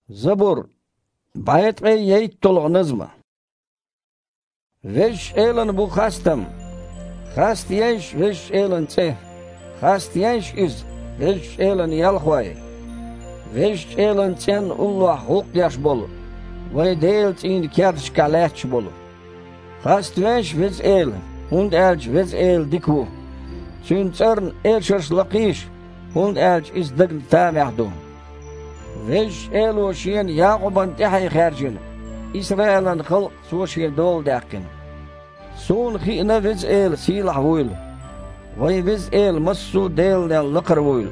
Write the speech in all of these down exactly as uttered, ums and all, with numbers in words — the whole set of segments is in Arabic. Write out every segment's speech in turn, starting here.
زبور باید یه طلق نظمه وش ایلن بو خستم خست یش وش ایلن چه خست یش از وش ایلن یلخوای وش ایلن چن الله حق یش بولو وی دیلت این کرش کلچ بولو خست وش وز ایلن هند elch وز ایل دیکو چون چرن ایلشرش لقیش هند elch از دگن تامعدو وش ایلو شین یعقوبان تحی خارجین إسرائيل خلق سوشي دول داقن سون خينا وز إيل سيلح ويل وي وز إيل مسو ديل نال لقر ويل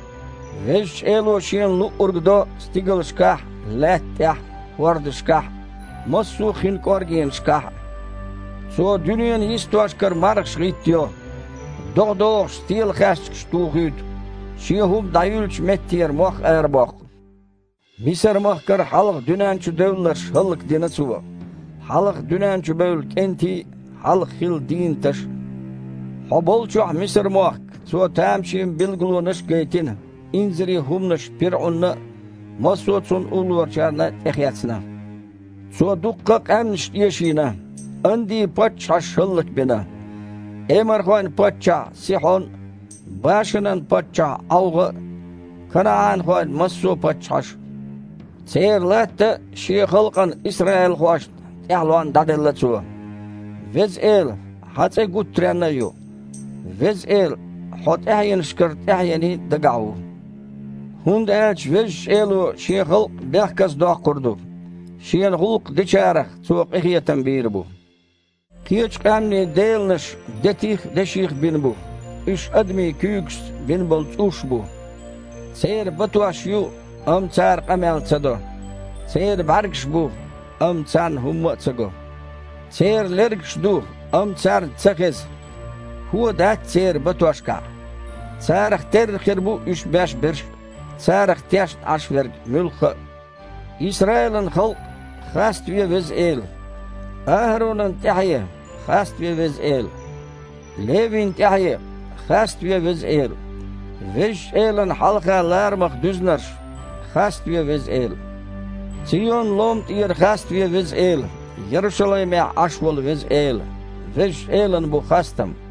وش إيلو شين لو أرقدو ستيقل شكاح لات تح ورد شكاح مسو خين كورجين شكاح سو دنيان يستواش كر مارك شغيتيو دوغ دوغ ستيل خاشك شتوغيد شيهم دايولش متير موخ أرباق Misir mahkar halk dünençü devler halk dinasuva. Halk dünençü böl kenti halk hil din taş. Habolçuh Misir mahk so tamşin bilgulu nış gaytin. İnziri humnış pir'unna masutsun ulvar çarna ehyatsına. So dukkak emniş yeşina. Andi paçaş halk bina. Emarhan paça sihon başınan paça avgı. Kanaan khan masu paçaş. سير لات شي خلقا إسرائيل خواش إعلان دادلة سوا وز إيل حتى قد ترينا يو وز إيل حط إحيان شكرت إحياني دقعو هند إلش وز إيلو شي خلق دهكس داق قردو شي خلق دشارخ سوق إخية تنبير بو كيش قامني ديلنش دتيخ دشيخ بين بو إش أدمي كيوكس بين بلتوش بو سير بتواش يو أم تار قمال تدو سير برقش بو أم تان هم تسقو سير لرقش دو أم تار تسقز هو دات سير بتوشكا سارخ تر خربو إش باش برش سارخ تيشت عش ورق ملخ إسرائيل خلق خاست في وز إيل أهرون تحية خاست في وز إيل ليفين تحية خاست في وز إيل وش إيلن حلقة لارمخ دوزنرش خاست في وز إيل سيون لومت إير خاست في وز إيل يرشلي مع عشول وز إيل وش إيلن بو خاستم